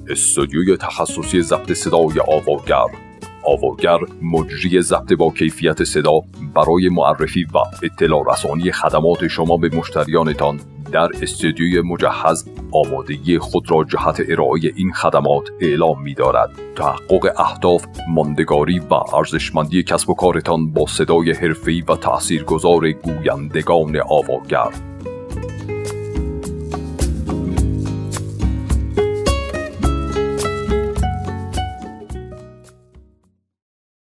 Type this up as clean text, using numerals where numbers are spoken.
استودیوی تخصصی ضبط صدای آواگر مجری ضبط با کیفیت صدا برای معرفی و اطلاع رسانی خدمات شما به مشتریانتان در استودیوی مجهز آمادگی خود را جهت ارائه این خدمات اعلام می‌دارد. تحقق اهداف، ماندگاری و ارزشمندی کسب و کارتان با صدای حرفه‌ای و تاثیرگذار گویندگان آواگر.